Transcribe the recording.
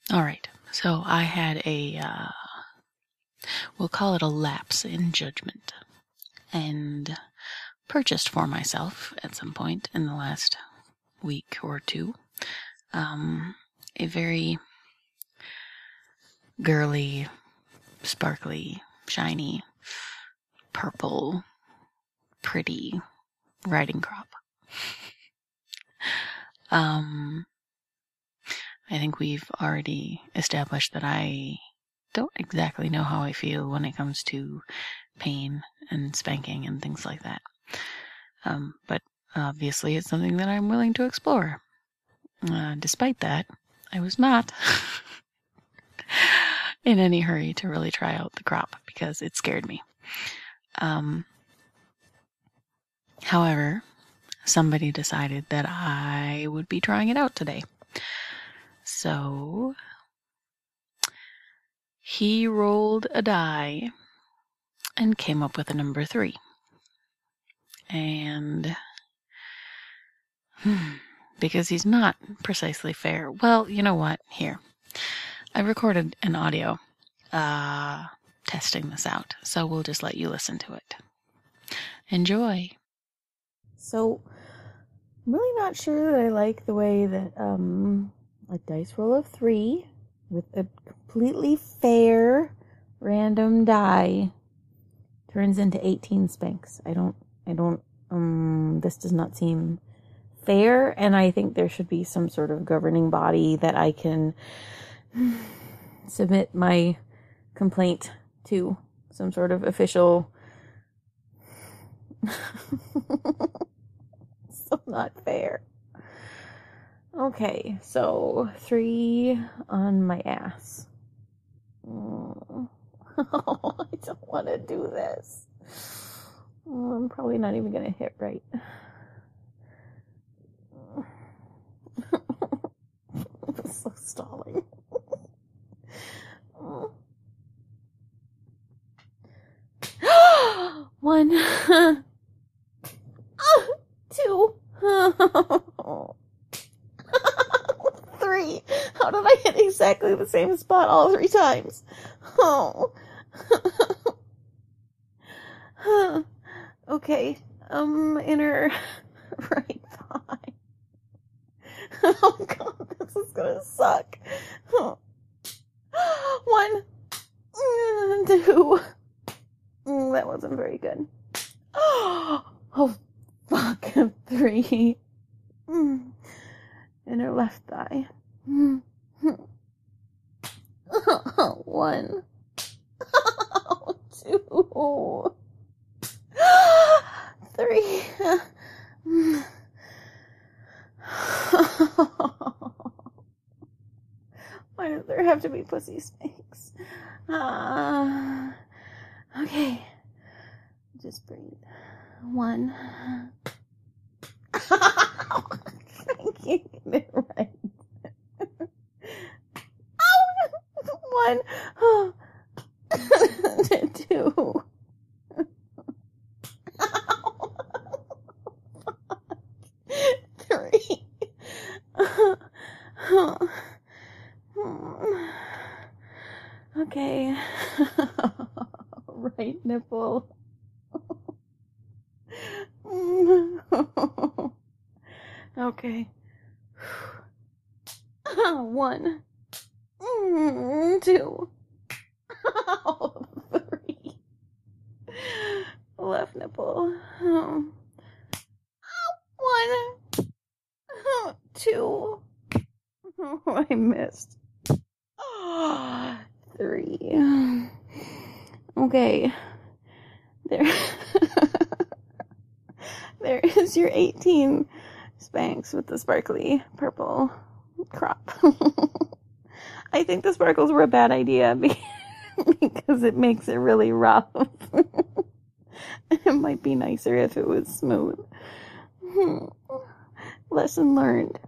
All right. So I had we'll call it a lapse in judgment, and purchased for myself at some point in the last week or two a very girly, sparkly, shiny, purple, pretty riding crop. I think we've already established that I don't exactly know how I feel when it comes to pain and spanking and things like that. But obviously it's something that I'm willing to explore. Despite that, I was not in any hurry to really try out the crop because it scared me. However, somebody decided that I would be trying it out today. So he rolled a die and came up with a number 3. And because he's not precisely fair. Well, you know what? Here. I recorded an audio testing this out, so we'll just let you listen to it. Enjoy. So, I'm really not sure that I like the way that a dice roll of 3 with a completely fair random die turns into 18 spanks. This does not seem fair, and I think there should be some sort of governing body that I can submit my complaint to, some sort of official. So not fair. Okay, so 3 on my ass. I don't want to do this. I'm probably not even going to hit right. I'm so stalling. 1, 2, 3. How did I hit exactly the same spot all 3 times? Oh. Okay. Inner right thigh. Oh god, this is gonna suck. 1, 2. That wasn't very good. Oh, fuck. 3. Inner left thigh. 1. 2. 3. Why does there have to be pussy spanks? Okay. Just breathe. 1. Thank you. Get it right. 1. 2. 3. Okay. Right nipple. Okay. 1, 2, 3. Left nipple. 1, 2. I missed. 3. Okay. There is your 18 spanks with the sparkly purple crop. I think the sparkles were a bad idea because it makes it really rough. It might be nicer if it was smooth. Lesson learned.